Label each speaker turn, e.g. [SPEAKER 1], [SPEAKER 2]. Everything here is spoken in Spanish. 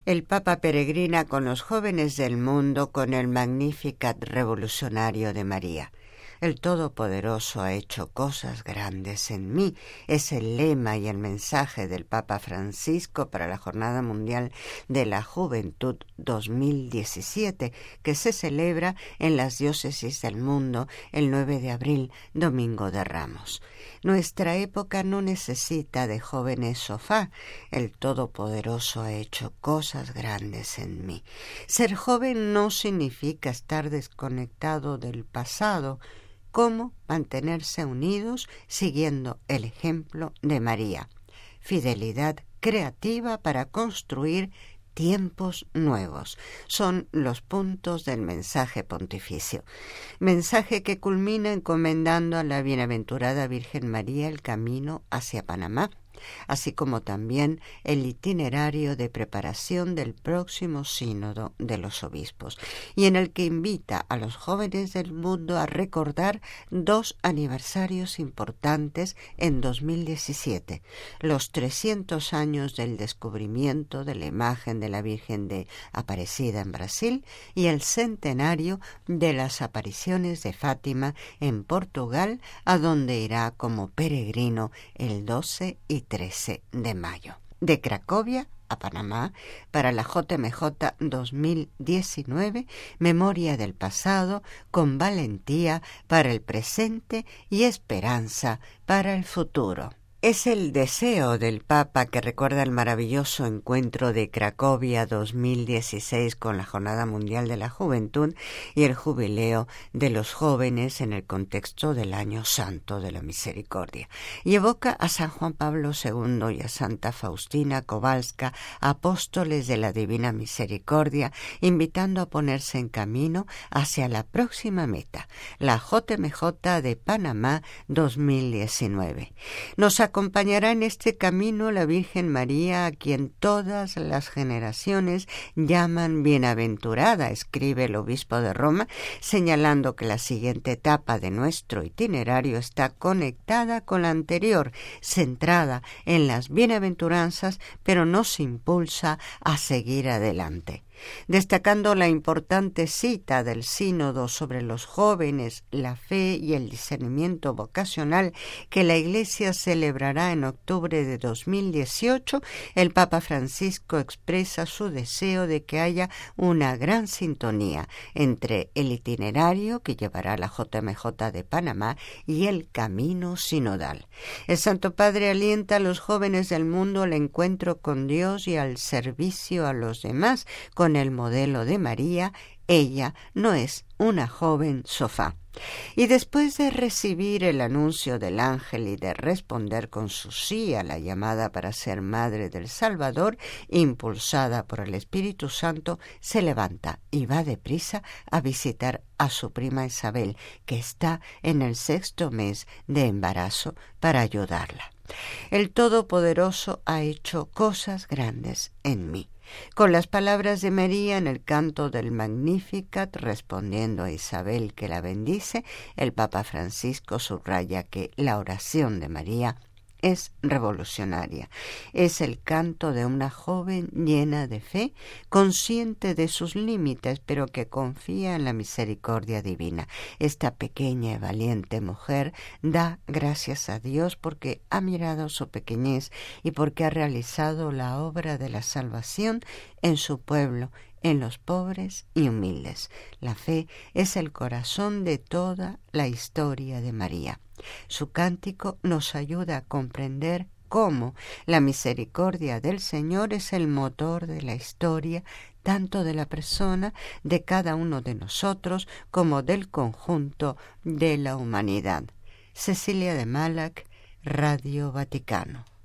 [SPEAKER 1] El Papa peregrina con los jóvenes del mundo con el Magnificat revolucionario de María. El Todopoderoso ha hecho cosas grandes en mí. Es el lema y el mensaje del Papa Francisco para la Jornada Mundial de la Juventud 2017, que se celebra en las diócesis del mundo el 9 de abril, Domingo de Ramos. Nuestra época no necesita de jóvenes sofá. El Todopoderoso ha hecho cosas grandes en mí. Ser joven no significa estar desconectado del pasado. ¿Cómo mantenerse unidos siguiendo el ejemplo de María? Fidelidad creativa para construir tiempos nuevos. Son los puntos del mensaje pontificio. Mensaje que culmina encomendando a la bienaventurada Virgen María el camino hacia Panamá, así como también el itinerario de preparación del próximo sínodo de los obispos, y en el que invita a los jóvenes del mundo a recordar 2 aniversarios importantes en 2017, los 300 años del descubrimiento de la imagen de la Virgen de Aparecida en Brasil y el centenario de las apariciones de Fátima en Portugal, a donde irá como peregrino el 12 y 13 de mayo. De Cracovia a Panamá, para la JMJ 2019, memoria del pasado con valentía para el presente y esperanza para el futuro. Es el deseo del Papa, que recuerda el maravilloso encuentro de Cracovia 2016 con la Jornada Mundial de la Juventud y el jubileo de los jóvenes en el contexto del Año Santo de la Misericordia. Y evoca a San Juan Pablo II y a Santa Faustina Kowalska, apóstoles de la Divina Misericordia, invitando a ponerse en camino hacia la próxima meta, la JMJ de Panamá 2019. Nos acompañará en este camino la Virgen María, a quien todas las generaciones llaman bienaventurada, escribe el obispo de Roma, señalando que la siguiente etapa de nuestro itinerario está conectada con la anterior, centrada en las bienaventuranzas, pero nos impulsa a seguir adelante. Destacando la importante cita del sínodo sobre los jóvenes, la fe y el discernimiento vocacional que la Iglesia celebrará en octubre de 2018, el Papa Francisco expresa su deseo de que haya una gran sintonía entre el itinerario que llevará la JMJ de Panamá y el camino sinodal. El Santo Padre alienta a los jóvenes del mundo al encuentro con Dios y al servicio a los demás, con el modelo de María. Ella no es una joven sofá. Y después de recibir el anuncio del ángel y de responder con su sí a la llamada para ser madre del Salvador, impulsada por el Espíritu Santo, se levanta y va deprisa a visitar a su prima Isabel, que está en el 6º mes de embarazo, para ayudarla. El Todopoderoso ha hecho cosas grandes en mí. Con las palabras de María en el canto del Magnificat, respondiendo a Isabel que la bendice, el Papa Francisco subraya que la oración de María es revolucionaria. Es el canto de una joven llena de fe, consciente de sus límites, pero que confía en la misericordia divina. Esta pequeña y valiente mujer da gracias a Dios porque ha mirado su pequeñez y porque ha realizado la obra de la salvación en su pueblo, en los pobres y humildes. La fe es el corazón de toda la historia de María. Su cántico nos ayuda a comprender cómo la misericordia del Señor es el motor de la historia, tanto de la persona, de cada uno de nosotros, como del conjunto de la humanidad. Cecilia de Malac, Radio Vaticano.